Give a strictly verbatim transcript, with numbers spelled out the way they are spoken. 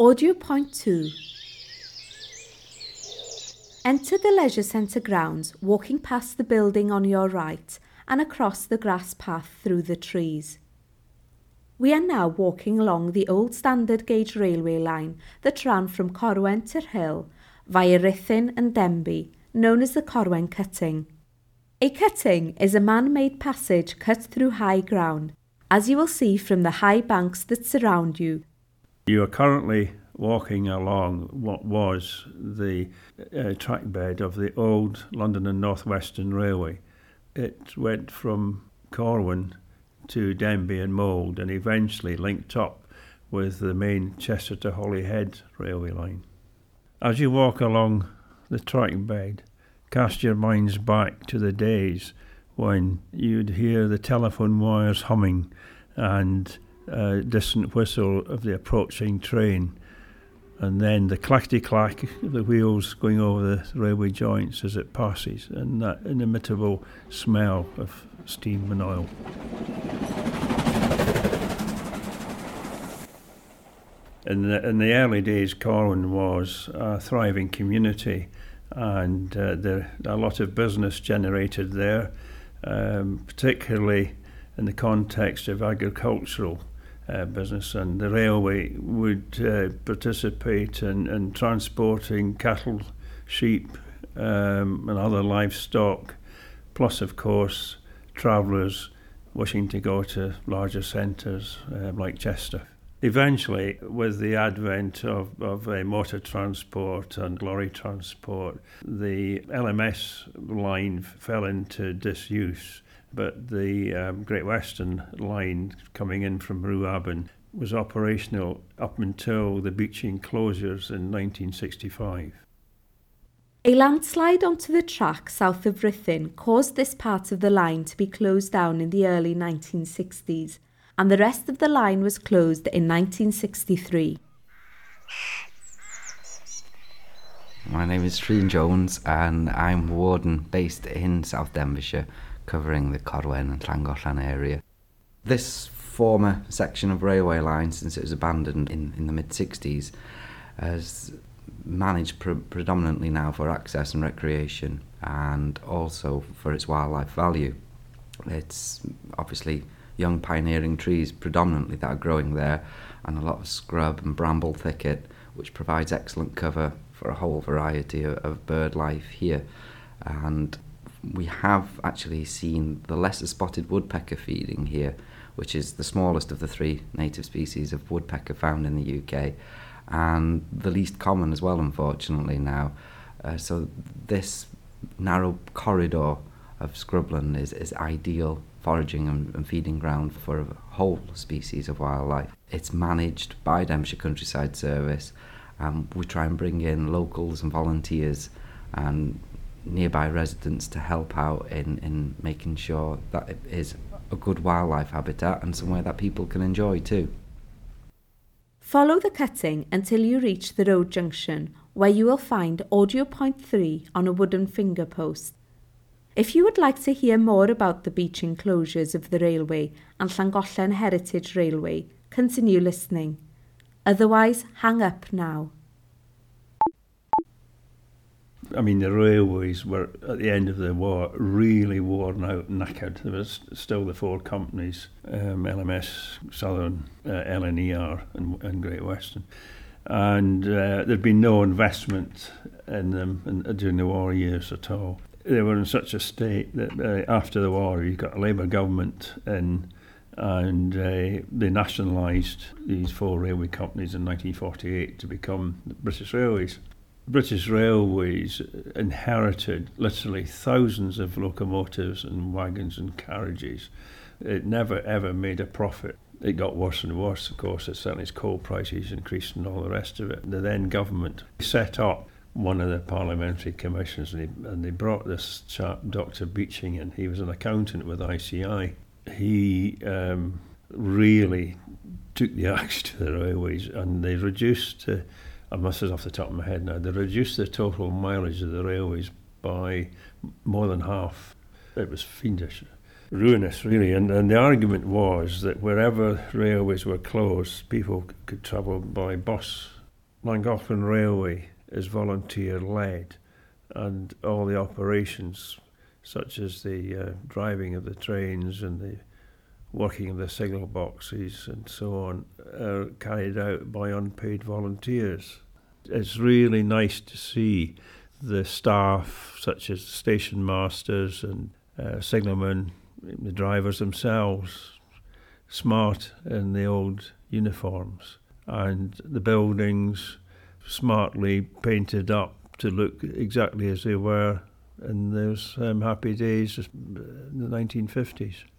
Audio Point two. Enter the leisure centre grounds, walking past the building on your right and across the grass path through the trees. We are now walking along the old standard gauge railway line that ran from Corwen to Rhyl via Ruthin and Denbigh, known as the Corwen Cutting. A cutting is a man-made passage cut through high ground, as you will see from the high banks that surround you. You are currently walking along what was the uh, track bed of the old London and North Western Railway. It went from Corwen to Denbigh and Mold and eventually linked up with the main Chester to Holyhead railway line. As you walk along the track bed, cast your minds back to the days when you'd hear the telephone wires humming and a distant whistle of the approaching train, and then the clackety-clack of the wheels going over the railway joints as it passes, and that inimitable smell of steam and oil. In the, in the early days, Corwen was a thriving community, and uh, there a lot of business generated there, um, particularly in the context of agricultural uh, business, and the railway would uh, participate in, in transporting cattle, sheep um, and other livestock, plus of course travellers wishing to go to larger centres uh, like Chester. Eventually, with the advent of, of uh, motor transport and lorry transport, the L M S line fell into disuse, but the um, Great Western line coming in from Rhuaben was operational up until the Beeching closures in nineteen sixty-five. A landslide onto the track south of Ruthin caused this part of the line to be closed down in the early nineteen sixties, and the rest of the line was closed in nineteen sixty-three. My name is Treen Jones and I'm warden based in South Denbighshire, covering the Corwen and Llangollen area. This former section of railway line, since it was abandoned in, in the mid-sixties, has managed pre- predominantly now for access and recreation, and also for its wildlife value. It's obviously young pioneering trees predominantly that are growing there, and a lot of scrub and bramble thicket, which provides excellent cover for a whole variety of, of bird life here. And we have actually seen the lesser spotted woodpecker feeding here, which is the smallest of the three native species of woodpecker found in the U K, and the least common as well, unfortunately, now. Uh, so this narrow corridor of scrubland is, is ideal foraging and, and feeding ground for a whole species of wildlife. It's managed by Denbighshire Countryside Service. Um, we try and bring in locals and volunteers and nearby residents to help out in, in making sure that it is a good wildlife habitat and somewhere that people can enjoy too. Follow the cutting until you reach the road junction, where you will find Audio Point three on a wooden finger post. If you would like to hear more about the Beeching closures of the railway and Llangollen Heritage Railway, continue listening. Otherwise, hang up now. I mean, the railways were, at the end of the war, really worn out and knackered. There was still the four companies, um, L M S, Southern, uh, L N E R and, and Great Western. And uh, there'd been no investment in them in, during the war years at all. They were in such a state that uh, after the war, you got a Labour government in, and uh, they nationalised these four railway companies in nineteen forty-eight to become the British Railways. British Railways inherited literally thousands of locomotives and wagons and carriages. It never ever made a profit. It got worse and worse, of course, as certainly as coal prices increased and all the rest of it. The then government set up one of the parliamentary commissions, and they, and they brought this chap, Doctor Beeching, in. He was an accountant with I C I. He um, really took the axe to the railways, and they reduced, uh, I must have off the top of my head now, they reduced the total mileage of the railways by more than half. It was fiendish, ruinous really, and, and the argument was that wherever railways were closed, people could travel by bus Llangollen Railway is volunteer-led, and all the operations, such as the uh, driving of the trains and the working of the signal boxes and so on, are carried out by unpaid volunteers. It's really nice to see the staff, such as station masters and uh, signalmen, the drivers themselves, smart in the old uniforms, and the buildings smartly painted up to look exactly as they were in those um, happy days in the nineteen fifties.